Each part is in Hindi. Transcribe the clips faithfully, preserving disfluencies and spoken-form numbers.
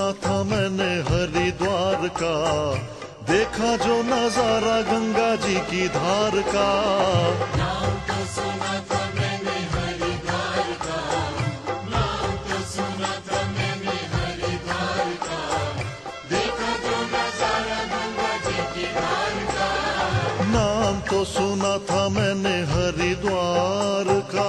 सुना था मैंने हरिद्वार का, देखा जो नजारा गंगा जी की धार का। नाम तो सुना था मैंने हरिद्वार का, नाम तो सुना था मैंने हरिद्वार का, देखा जो नजारा गंगा जी की धार का। नाम तो सुना था मैंने हरिद्वार का।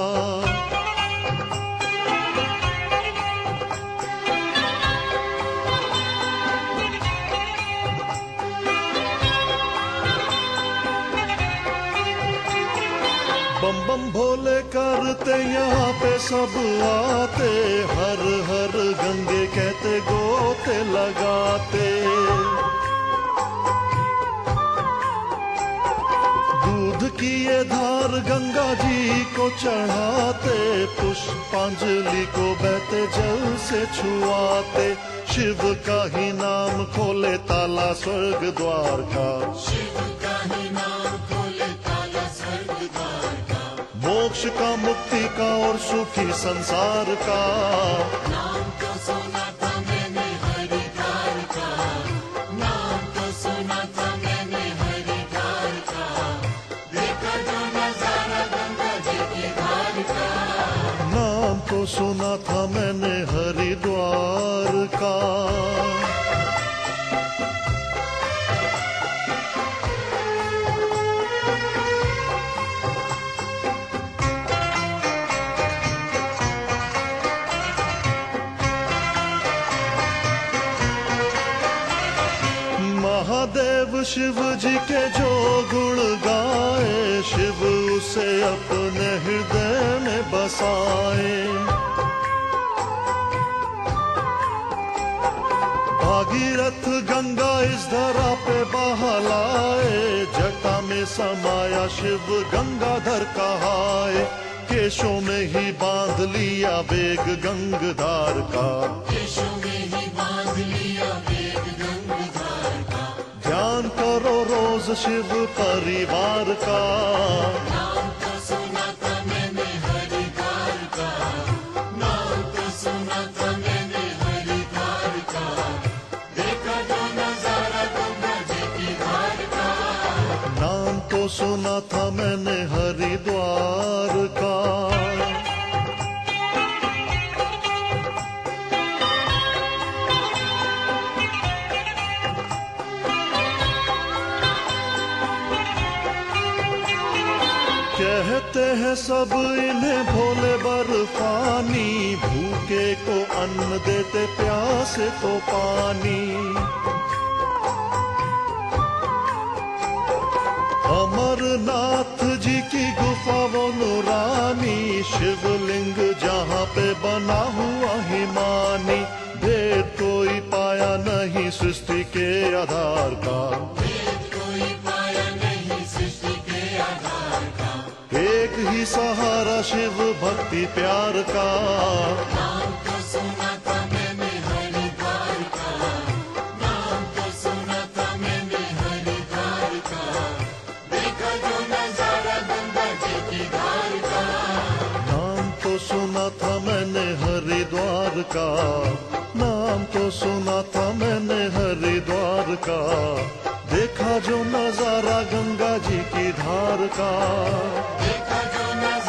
बम बम भोले करते यहाँ पे सब आते, हर हर गंगे कहते गोते लगाते। दूध की ये धार गंगा जी को चढ़ाते, पुष्पांजलि को बहते जल से छुआते। शिव का ही नाम खोले ताला स्वर्ग द्वार का, शिव का ही नाम खोले ताला स्वर्ग द्वार का। मोक्ष का, मुक्ति का और सुखी संसार का। नाम तो सुना था मैंने हरिद्वार का, नाम तो सुना था मैंने हरिद्वार का, देखा जो नजारा गंगा जी की धार का। नाम तो सुना था मैंने हरिद्वार का। महादेव शिव जी के जो गुण गाए, शिव उसे अपने हृदय में बसाए। भागीरथ गंगा इस धरा पे बहलाए, जटा में समाया शिव गंगाधर कहाए। केशों में ही बांध लिया बेग गंगधार का, केशों में ही बांध लिया बेग गंगधार का। ध्यान करो रोज शिव परिवार का। नाम तो सुना था मैंने हरिद्वार का, नाम तो सुना था मैंने हरिद्वार का, देखा जो नजारा गंगा जी की धार का। नाम तो सुना था मैंने हरिद्वार का। कहते हैं सब इन्हें भोले बर्फानी, भूखे को अन्न देते प्यासे को पानी। अमरनाथ जी की गुफा वो नूरानी, शिवलिंग जहाँ पे बना हुआ हिमानी। भेद कोई पाया नहीं सृष्टि के आधार का, भेद कोई पाया नहीं सृष्टि के आधार का। एक ही सहारा शिव भक्ति प्यार का। नाम तो सुना था मैंने हरिद्वार का, नाम तो सुना था मैंने हरिद्वार का, देखा जो नजारा गंगा जी की धार का। नाम तो सुना था मैंने हरिद्वार का, नाम तो सुना था मैंने हरिद्वार का, देखा जो नजारा गंगा जी की धार का। देखा जो नजारा